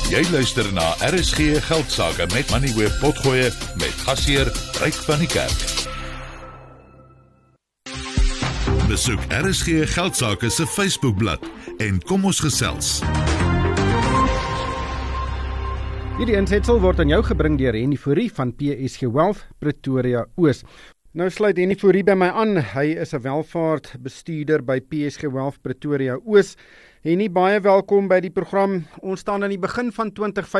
Jy luister na RSG Geldsaake met Moneyweb Potgoe met gasheer Ryk van die Kerk. Besoek RSG Geldsaake se Facebookblad en kom ons gesels. Hierdie insetsel word aan jou gebring deur Henny Fourie van PSG Wealth Pretoria Oos. Nou sluit Henny Fourie by my aan. Hy is 'n welvaartbestuurder by PSG Wealth Pretoria Oos. Henny, baie welkom by die program. Ons staan aan die begin van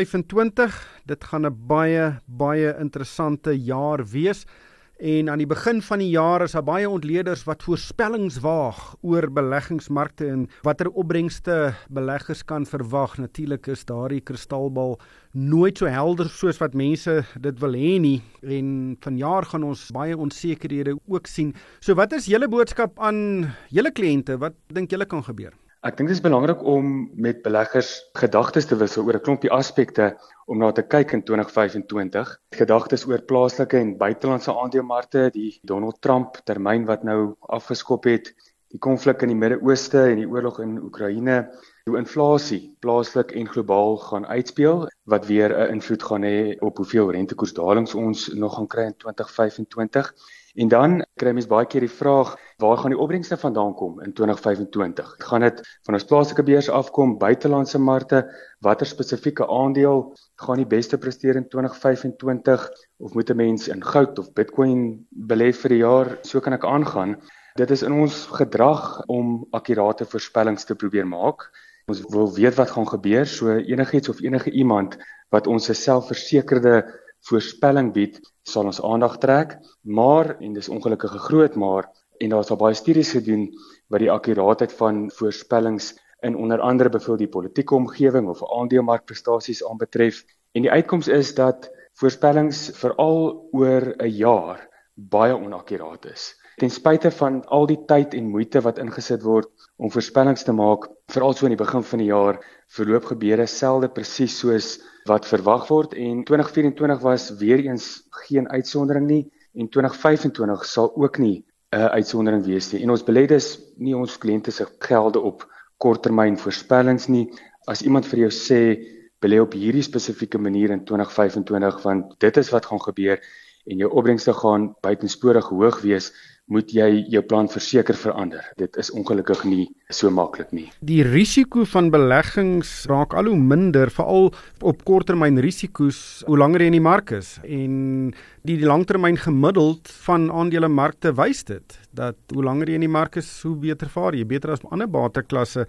2025. Dit gaan 'n baie interessante jaar wees. En aan die begin van die jaar is daar baie ontleeders wat voorspellings waag oor beleggingsmarkte en watter opbrengste beleggers kan verwag. Natuurlik is daardie kristalbal nooit so helder soos wat mense dit wil hê nie. En vanjaar gaan ons baie onsekerhede ook sien. So wat is julle boodskap aan julle kliënte? Wat dink julle kan gebeur? Ek dink dit is belangrik om met beleggers gedagtes te wissel oor 'n klompie aspekte om na te kyk in 2025. Gedagtes oor plaaslike en buitelandse aandelemarkte, die Donald Trump termyn wat nou afgeskop het, die konflik in die Midde-Ooste en die oorlog in Oekraïne, hoe inflasie plaaslik en globaal gaan uitspeel, wat weer 'n invloed gaan hê op hoeveel rentekoersdalings ons nog gaan kry in 2025. En dan kry mens baie keer die vraag, waar gaan die opbrengste vandaan kom in 2025? Gaan dit van ons plaaslike beurs afkom, buitelandse markte, watter spesifieke aandeel gaan die beste presteer in 2025, of moet 'n mens in goud of Bitcoin belê vir die jaar? So kan ek aangaan. Dit is in ons gedrag om akkurate voorspellings te probeer maak. Ons wil weet wat gaan gebeur, so enigiets of enige iemand wat ons 'n selfversekerde voorspelling bied, sal ons aandag trek, maar, en dis ongelukkige groot maar, en daar is al baie studies gedoen wat die akkuraatheid van voorspellings in onder andere bevoel die politieke omgewing of aandelemarkprestasies aanbetref, en die uitkoms is dat voorspellings veral oor 'n jaar baie onakkuraat is. Ten spyte van al die tyd en moeite wat ingesit word om voorspellings te maak, veral so in die begin van die jaar, verloop gebeure selde presies soos wat verwag word, en 2024 was weer eens geen uitsondering nie, en 2025 sal ook nie 'n uitsondering wees nie. En ons belê dus nie ons kliënte se gelde op korttermyn voorspellings nie. As iemand vir jou sê, belê op hierdie spesifieke manier in 2025, want dit is wat gaan gebeur, en jou opbrengste gaan buitensporig hoog wees, moet jy jou plan verseker verander. Dit is ongelukkig nie so maklik nie. Die risiko van beleggings raak al hoe minder, veral op korttermyn risiko's, hoe langer jy in die mark is. En die langtermyn gemiddeld van aandelemarkte wys dit, dat hoe langer jy in die mark is, hoe beter vaar jy, beter as ander bateklasse.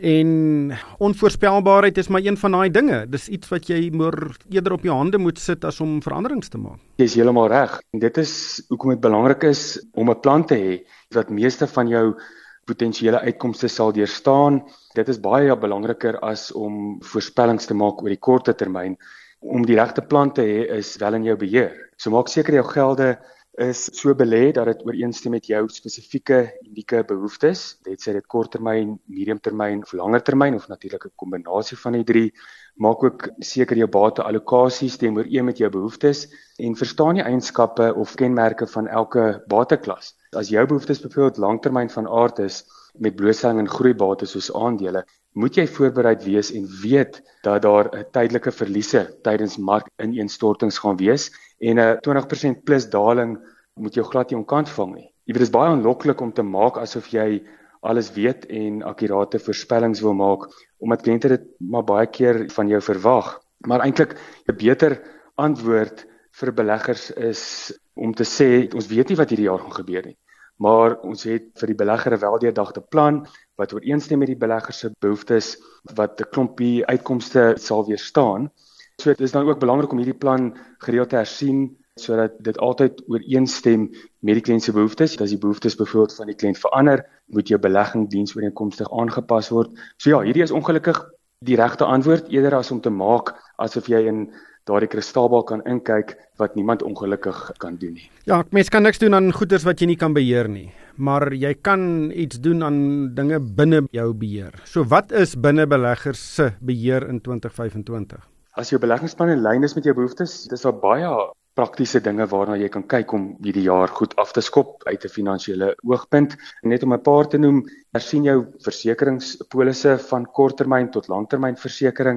En onvoorspelbaarheid is maar een van daai dinge. Dis iets wat jy eerder op jou hande moet sit as om veranderings te maak. Jy is heeltemal reg. En dit is hoekom dit belangrik is om 'n plan te hê wat meeste van jou potensiële uitkomste sal deurstaan. Dit is baie belangriker as om voorspellings te maak oor die korte termyn. Om die regte plan te hê is wel in jou beheer. So maak seker jou gelde is so belê dat dit ooreenstem met jou spesifieke unieke behoeftes. Dit sê dit korttermyn, mediumtermyn of langer termyn, of natuurlik 'n kombinasie van die drie. Maak ook seker jou bateallokasie stem ooreen met jou behoeftes en verstaan die eienskappe of kenmerke van elke bateklas. As jou behoeftes byvoorbeeld langtermyn van aard is met blootstelling en groeibates soos aandele, moet jy voorbereid wees en weet dat daar 'n tydelike verliese tydens markineenstortings gaan wees en 'n 20% plus daling moet jou glad nie onkant vang nie. Dit is baie onloklik om te maak asof jy alles weet en akkurate voorspellings wil maak, omdat kliënte dit maar baie keer van jou verwag. Maar eintlik 'n beter antwoord vir beleggers is om te sê, ons weet nie wat hierdie jaar gaan gebeur nie, maar ons het vir die belegger 'n weldeurdagte plan wat ooreenstem met die belegger se behoeftes, wat 'n klompie uitkomste sal weerstaan. So dit is dan ook belangrik om hierdie plan gereeld te hersien, sodat dit altyd ooreenstem met die kliënt se behoeftes. As die behoeftes byvoorbeeld van die kliënt verander, moet jou belegging diensooreenkomstig aangepas word. So ja, hierdie is ongelukkig die regte antwoord, eerder as om te maak asof jy in daardie kristalbal kan inkyk wat niemand ongelukkig kan doen nie. Ja, mens kan niks doen aan goeders wat jy nie kan beheer nie, maar jy kan iets doen aan dinge binne jou beheer. So wat is binne beleggers se beheer in 2025? As jou beleggingsplan in lyn is met jou behoeftes, dis daar baie praktiese dinge waarna jy kan kyk om hierdie jaar goed af te skop uit 'n finansiële oogpunt. Net om 'n paar te noem, hersien jou versekeringspolisse van korttermyn tot langtermyn versekering.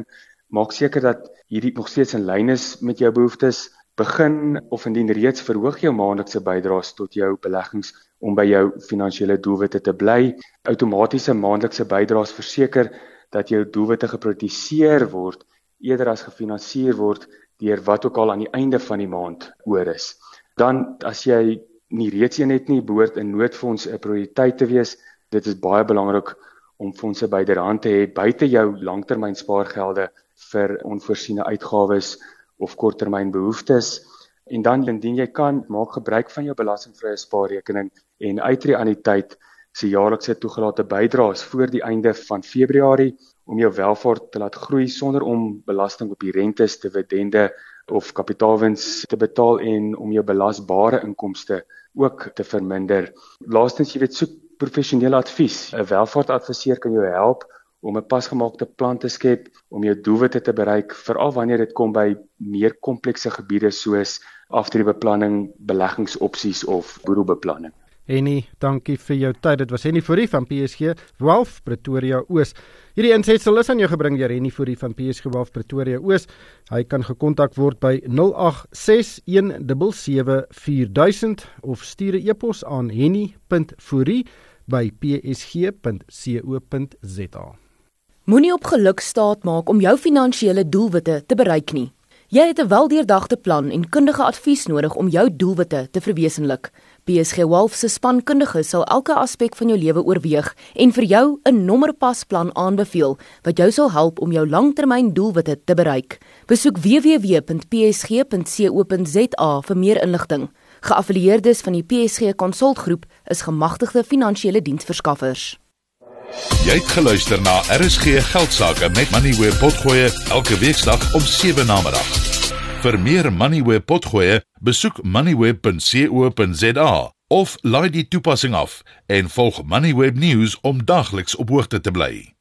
Maak seker dat hierdie nog steeds in lyn is met jou behoeftes. Begin of indien reeds verhoog jou maandelikse bydraes tot jou beleggings om by jou finansiële doelwitte te bly. Outomatiese maandelikse bydraes verseker dat jou doelwitte geprioritiseer word eerder as gefinansier word deur wat ook al aan die einde van die maand oor is. Dan as jy nie reeds een het nie, behoort 'n noodfonds 'n prioriteit te wees. Dit is baie belangrik om fondse byderhand te hê buite jou langtermyn spaargelde vir onvoorsiene uitgawes of korttermyn behoeftes. En dan indien jy kan, maak gebruik van jou belastingvrye spaarrekening en uittreë anniteit se jaarlikse toegelate bydraes voor die einde van Februarie om jou welvaart te laat groei sonder om belasting op die rentes, dividende of kapitaalwins te betaal en om jou belasbare inkomste ook te verminder. Laastens, jy weet, soek professionele advies. 'n Welvaartadviseur kan jou help om 'n pasgemaakte plan te skep om jou doelwitte te bereik, veral wanneer dit kom by meer komplekse gebiede soos aftreebeplanning, beleggingsopsies of boedelbeplanning. Henny, dankie vir jou tyd. Dit was Henny Fourie van PSG Wealth Pretoria Oos. Hierdie insetsel is aan jou gebring deur Henny Fourie van PSG Wealth Pretoria Oos. Hy kan gekontak word by 0861774000 of stuur 'n e-pos aan henny.fourie@psg.co.za. Moenie op geluk staat maak om jou finansiële doelwitte te bereik nie. Jy het 'n weldeurdagte plan en kundige advies nodig om jou doelwitte te verwesenlik. PSG Wealth se spankundiges sal elke aspek van jou lewe oorweeg en vir jou 'n nommerpasplan aanbeveel wat jou sal help om jou langtermyn doelwitte te bereik. Besoek www.psg.co.za vir meer inligting. Geaffilieerdes van die PSG Konsultgroep is gemagtigde finansiële diensverskaffers. Jy het geluister na RSG Geldsaake met Moneyweb Potgoe elke weekdag om 7 namiddag. Vir meer Moneyweb Potgoe, besoek moneyweb.co.za of laai die toepassing af en volg Moneyweb News om dagliks op hoogte te bly.